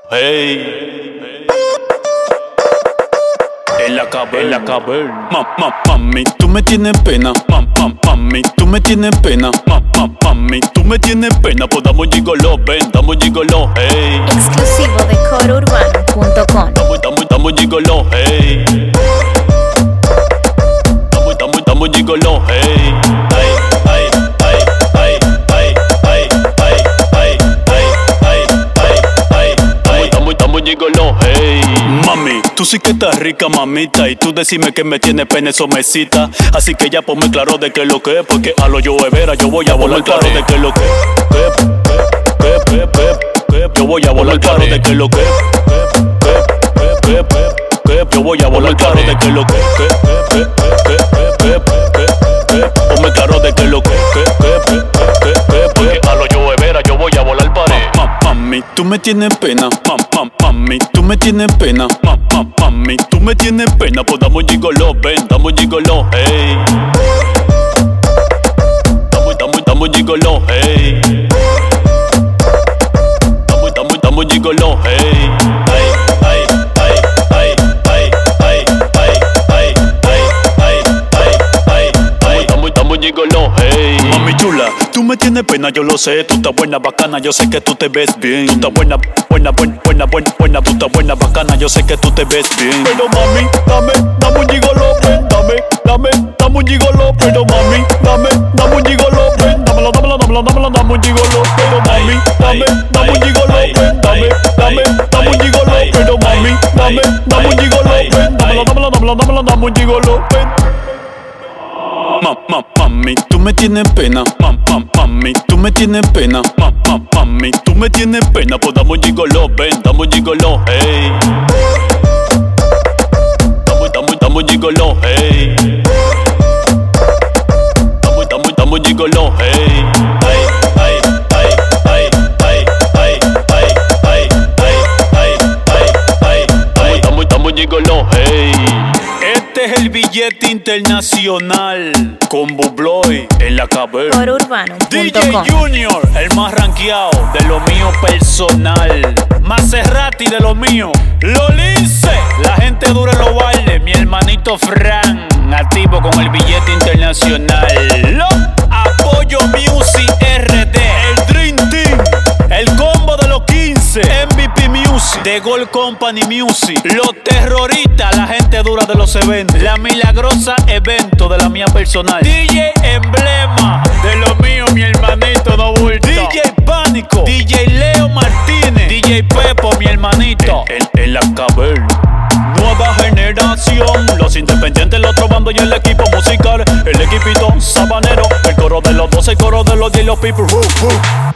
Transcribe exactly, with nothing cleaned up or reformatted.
Hey, en la caverna, en la caverna. Ma, ma, mami, tú me tienes pena. Ma, ma, mami, tú me tienes pena. Ma, ma, mami, tú me tienes pena. Pues damos gigolo, ven, damos gigolo, hey. Exclusivo de coro urbano punto com. Damos, damos, damos gigolo, hey. Damos, damos, damos gigolo, hey. Ay, ay, ay, ay, ay, ay, ay, ay, ay, ay, ay, ay. Damos, damos gigolo, hey. Mami, tú sí que estás rica, mamita. Y tú decime que me tienes pena, eso me excita. Así que ya ponme claro de qué es lo que es. Porque a lo yo vera, yo voy a volar claro de qué es lo que es. Que, que, que, que, que, yo voy a volar claro de qué es lo que es. Que, que, que, que, yo voy a volar claro de qué es lo que es. Que, que, que, que, que, que, ponme claro de qué es lo que es. Que, que, que, que, porque a lo yo vera, yo voy a volar pared. Mami, tú me tienes pena. Mami, tú me tienes pena. Mami, tú me tienes pena. Pues damos gigolo, ven, damos gigolo, hey. Damos, damos, damos gigolo, hey. Damos, damos, damos gigolo, hey. Ay, ay, ay, ay, ay, ay, ay, ay, ay, ay, ay, ay. Damos, damos gigolo, hey. Mami chula, tú me tienes pena, yo lo sé. Tú estás buena, bacana, yo sé que tú te ves bien. Tú estás buena, buena, buena, buena, buena, buena. Tú estás buena, bacana, yo sé que tú te ves bien. Pero mami, dame, dame un gigolo, ven. Dame, dame, dame un gigolo. Pero mami, dame, dame un gigolo, ven. Dámelo, dámelo, dámelo, dámelo, dame un gigolo. Pero mami, dame, dame un gigolo, ven. Dame, dame, dame un gigolo. Pero mami, dame, dame un gigolo, ven. Dámelo, dámelo, dámelo, dámelo, dame un gigolo, ven. Ma, ma, mami, tú me tienes pena. Ma, ma, mami, tú me tienes pena. Ma, ma, mami, tú me tienes pena. Pues damos gigolo, ven, damos gigolo, hey. Damos, damos, damos gigolo, hey. Damos, damos, damos gigolo, hey. Ay, ay, ay, ay, ay, ay, ay, ay, ay, ay, ay, ay. Damos, damos gigolo, hey. Este es el billete internacional con Bubloy en la caverna. coro urbano punto D J com. Junior, el más rankeado de lo mío personal. Maserati de lo mío. Lolince, la gente dura en los bailes. Mi hermanito Fran, activo con el billete internacional. Lo Apoyo Music R D, el Dream Team, el combo de los quince, M V P Music, The Gold Company Music, los terroristas, la gente dura de los eventos, la milagrosa evento de la mía personal, D J Emblema, de lo mío mi hermanito no bulto, D J Pánico, D J Leo Martínez, D J Pepo mi hermanito, en, en, en la caverna. Nueva generación, los independientes, los trobando y el equipo musical, el equipito sabanero, el coro de los doce, el coro de los diez y los people. Uh, uh.